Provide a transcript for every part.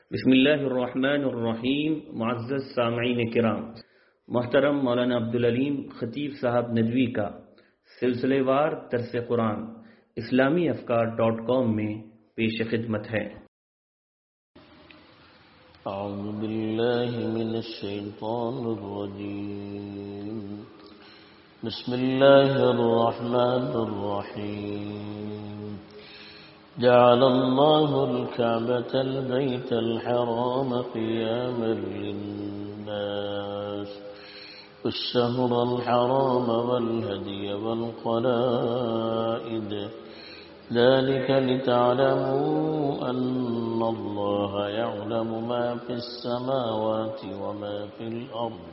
بسم اللہ الرحمن الرحیم. معزز سامعین کرام، محترم مولانا عبدالعلیم خطیب صاحب ندوی کا سلسلے وار درس قرآن اسلامیافکار.com میں پیش خدمت ہے. اعوذ باللہ من الشیطان الرجیم. بسم اللہ الرحمن الرحیم. جعل اللہ الكعبة البيت الحرام قياما للناس والشهر الحرام والهدي والقلائد ذلك لتعلموا أن الله يعلم ما في السماوات وما في الأرض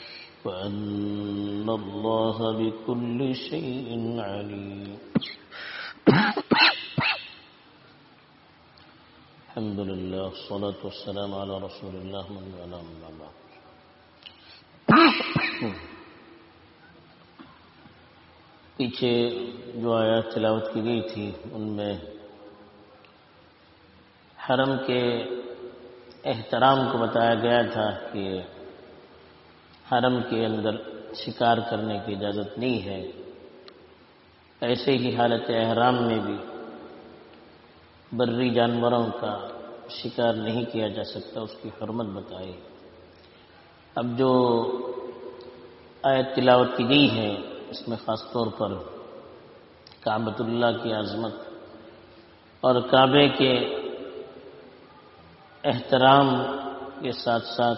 وأن الله بكل شيء عليم. الحمد للہ والصلاة والسلام علی رسول اللہ من والاه اما بعد. پیچھے جو آیات تلاوت کی گئی تھی ان میں حرم کے احترام کو بتایا گیا تھا کہ حرم کے اندر شکار کرنے کی اجازت نہیں ہے. ایسے ہی حالت احرام میں بھی بری جانوروں کا شکار نہیں کیا جا سکتا، اس کی حرمت بتائی. اب جو آیت تلاوت کی گئی ہے اس میں خاص طور پر کعبۃ اللہ کی عظمت اور کعبے کے احترام کے ساتھ ساتھ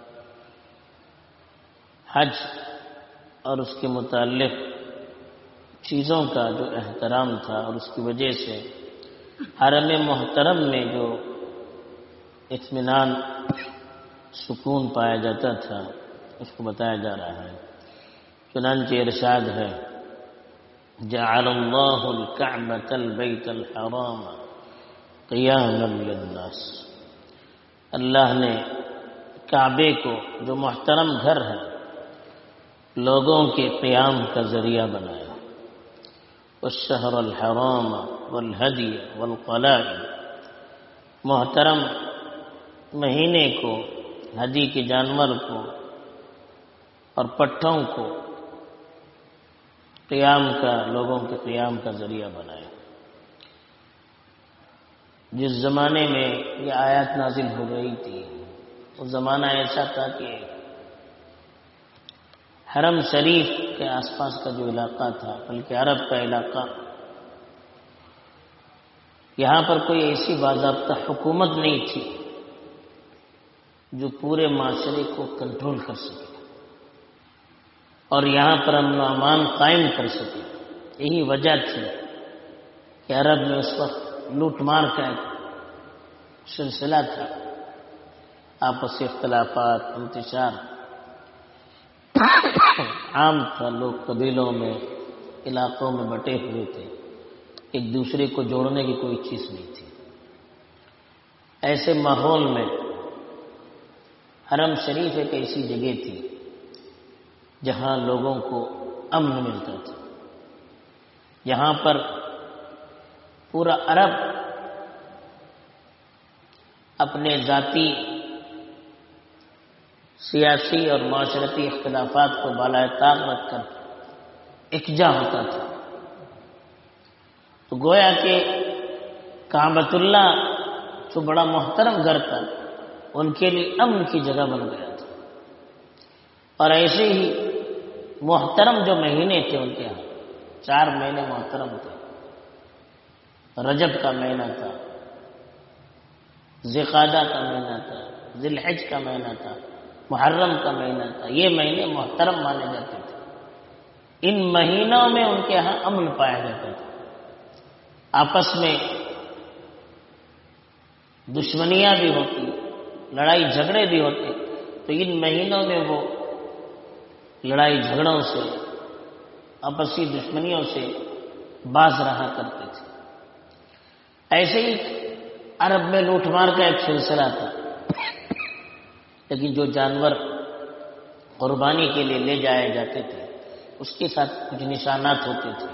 حج اور اس کے متعلق چیزوں کا جو احترام تھا اور اس کی وجہ سے حرم محترم میں جو اطمینان سکون پایا جاتا تھا اس کو بتایا جا رہا ہے. چنانچہ ارشاد ہے جعل اللہ الکعبۃ البیت الحرام قیاما للناس. اللہ نے کعبے کو جو محترم گھر ہے لوگوں کے قیام کا ذریعہ بنایا. والشہر الحرام والہدی والقلائد، محترم مہینے کو، ہدی کے جانور کو اور پٹھوں کو قیام کا، لوگوں کے قیام کا ذریعہ بنایا. جس زمانے میں یہ آیات نازل ہو رہی تھی وہ زمانہ ایسا تھا کہ حرم شریف کے آس پاس کا جو علاقہ تھا بلکہ عرب کا علاقہ، یہاں پر کوئی ایسی باضابطہ حکومت نہیں تھی جو پورے معاشرے کو کنٹرول کر سکے اور یہاں پر امن و امان قائم کر سکے. یہی وجہ تھی کہ عرب میں اس وقت لوٹ مار کا ایک سلسلہ تھا، آپسی اختلافات، انتشار عام تھا. لوگ قبیلوں میں، علاقوں میں بٹے ہوئے تھے، ایک دوسرے کو جوڑنے کی کوئی چیز نہیں تھی. ایسے ماحول میں حرم شریف ایک ایسی جگہ تھی جہاں لوگوں کو امن ملتا تھا. یہاں پر پورا عرب اپنے ذاتی، سیاسی اور معاشرتی اختلافات کو بالائے طاق رکھ کر یکجا ہوتا تھا. تو گویا کہ کعبۃ اللہ جو بڑا محترم گھر تھا ان کے لیے امن کی جگہ بن گیا تھا. اور ایسے ہی محترم جو مہینے تھے ان کے یہاں 4 مہینے محترم تھے. رجب کا مہینہ تھا، ذوالقعدہ کا مہینہ تھا، ذی الحج کا مہینہ تھا، محرم کا مہینہ تھا. یہ مہینے محترم مانے جاتے تھے. ان مہینوں میں ان کے ہاں امن پایا جاتا تھا. آپس میں دشمنیاں بھی ہوتی، لڑائی جھگڑے بھی ہوتے، تو ان مہینوں میں وہ لڑائی جھگڑوں سے، آپسی دشمنیوں سے باز رہا کرتے تھے. ایسے ہی عرب میں لوٹ مار کا ایک سلسلہ تھا، لیکن جو جانور قربانی کے لیے لے جائے جاتے تھے اس کے ساتھ کچھ نشانات ہوتے تھے.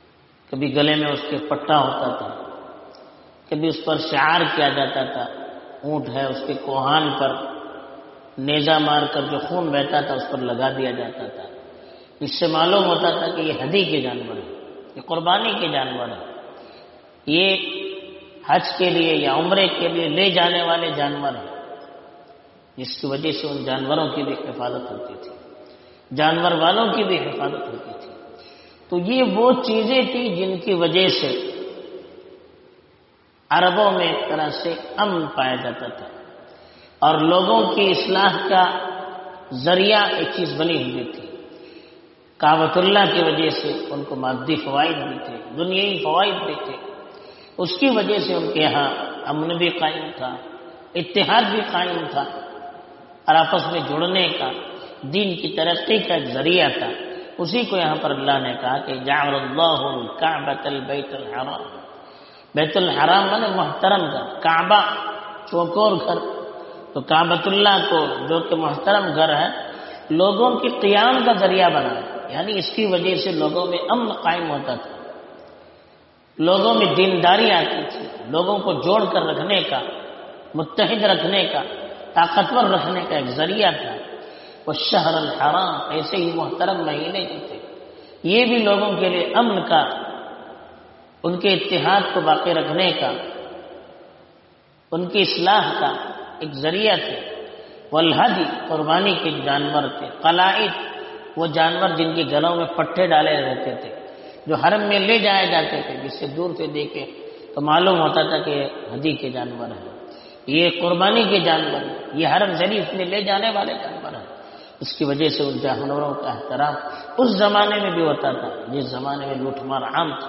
کبھی گلے میں اس کے پٹا ہوتا تھا، کبھی اس پر شعار کیا جاتا تھا اونٹ ہے اس کے کوہان پر نیزہ مار کر جو خون بہتا تھا اس پر لگا دیا جاتا تھا. اس سے معلوم ہوتا تھا کہ یہ ہدی کے جانور ہیں، یہ قربانی کے جانور ہیں، یہ حج کے لیے یا عمرے کے لیے لے جانے والے جانور ہیں، جس کی وجہ سے ان جانوروں کی بھی حفاظت ہوتی تھی، جانور والوں کی بھی حفاظت ہوتی تھی. تو یہ وہ چیزیں تھیں جن کی وجہ سے عربوں میں ایک طرح سے امن پایا جاتا تھا اور لوگوں کی اصلاح کا ذریعہ ایک چیز بنی ہوئی تھی. کعبۃ اللہ کی وجہ سے ان کو مادی فوائد بھی تھے، دنیائی فوائد بھی تھے، اس کی وجہ سے ان کے یہاں امن بھی قائم تھا، اتحاد بھی قائم تھا اور آپس میں جڑنے کا، دین کی ترقی کا ایک ذریعہ تھا. اسی کو یہاں پر اللہ نے کہا کہ جعل اللہ الکعبۃ البیت الحرام. بیت الحرام مانے محترم گھر، کعبہ چوکور گھر، تو کعبۃ اللہ کو جو کہ محترم گھر ہے لوگوں کی قیام کا ذریعہ بنا، یعنی اس کی وجہ سے لوگوں میں امن قائم ہوتا تھا، لوگوں میں دینداری آتی تھی، لوگوں کو جوڑ کر رکھنے کا، متحد رکھنے کا، طاقتور رکھنے کا ایک ذریعہ تھا. والشہر الحرام، ایسے ہی محترم مہینے جو تھے یہ بھی لوگوں کے لیے امن کا، ان کے اتحاد کو باقی رکھنے کا، ان کی اصلاح کا ایک ذریعہ تھے. والہدی، قربانی کے جانور تھے. قلائد، وہ جانور جن کے گلوں میں پٹھے ڈالے رہتے تھے، جو حرم میں لے جائے جاتے تھے، جس سے دور سے دیکھے تو معلوم ہوتا تھا کہ یہ ہدی کے جانور ہیں، یہ قربانی کے جانور ہیں، یہ حرم شریف میں لے جانے والے جانور ہیں. اس کی وجہ سے ان جانوروں کا احترام اس زمانے میں بھی ہوتا تھا جس زمانے میں لوٹ مار عام تھا،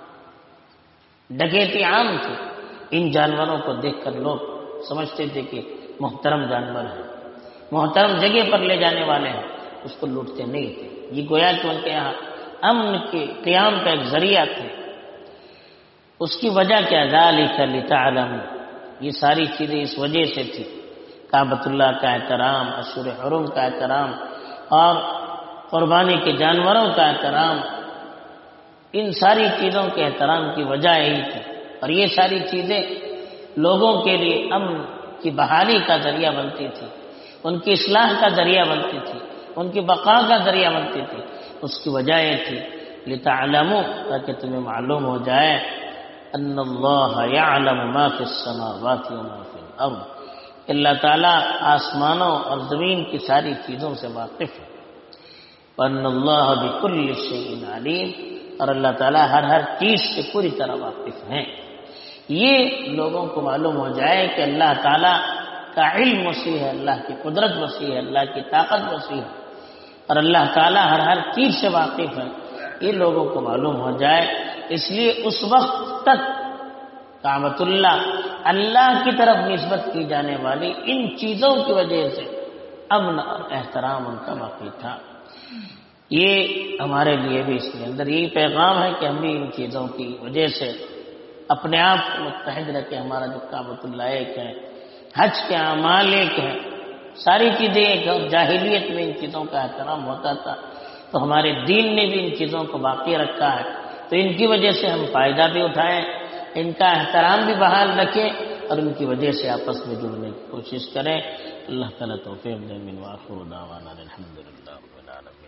ڈکیتی عام تھی. ان جانوروں کو دیکھ کر لوگ سمجھتے تھے کہ محترم جانور ہیں، محترم جگہ پر لے جانے والے ہیں، اس کو لوٹتے نہیں تھے. یہ گویا کہ ان کے یہاں امن کے قیام کا ایک ذریعہ تھے. اس کی وجہ کیا؟ ذالک لتعلموا، یہ ساری چیزیں اس وجہ سے تھی. کعبۃ اللہ کا احترام، اشہر حرم کا احترام اور قربانی کے جانوروں کا احترام، ان ساری چیزوں کے احترام کی وجہ یہی تھی. اور یہ ساری چیزیں لوگوں کے لیے امن کی بحالی کا ذریعہ بنتی تھی، ان کی اصلاح کا ذریعہ بنتی تھی، ان کی بقا کا ذریعہ بنتی تھی. اس کی وجہ یہ تھی لتعلموا، تاکہ تمہیں معلوم ہو جائے ان اللہ یعلم ما فی السماوات وما فی الارض، اللہ تعالیٰ آسمانوں اور زمین کی ساری چیزوں سے واقف ہے. وان اللہ بکل شیء علیم، اور اللہ تعالیٰ ہر چیز سے پوری طرح واقف ہیں. یہ لوگوں کو معلوم ہو جائے کہ اللہ تعالیٰ کا علم وسیع ہے، اللہ کی قدرت وسیع ہے، اللہ کی طاقت وسیع ہے اور اللہ تعالیٰ ہر چیز سے واقف ہے. یہ لوگوں کو معلوم ہو جائے، اس لیے اس وقت تک کعبۃ اللہ اللہ کی طرف نسبت کی جانے والی ان چیزوں کی وجہ سے امن اور احترام ان کا باقی تھا. یہ ہمارے لیے بھی اس کے اندر یہی پیغام ہے کہ ہم بھی ان چیزوں کی وجہ سے اپنے آپ کو متحد رکھیں. ہمارا جو کعبۃ اللہ ایک ہے، حج کے اعمال ایک ہے، ساری چیزیں ایک، اور جاہلیت میں ان چیزوں کا احترام ہوتا تھا تو ہمارے دین نے بھی ان چیزوں کو باقی رکھا ہے. تو ان کی وجہ سے ہم فائدہ بھی اٹھائیں، ان کا احترام بھی بحال رکھیں اور ان کی وجہ سے آپس میں جڑنے کی کوشش کریں. اللہ تعالیٰ توفیق دے. من وآخر دعوانا الحمدللہ.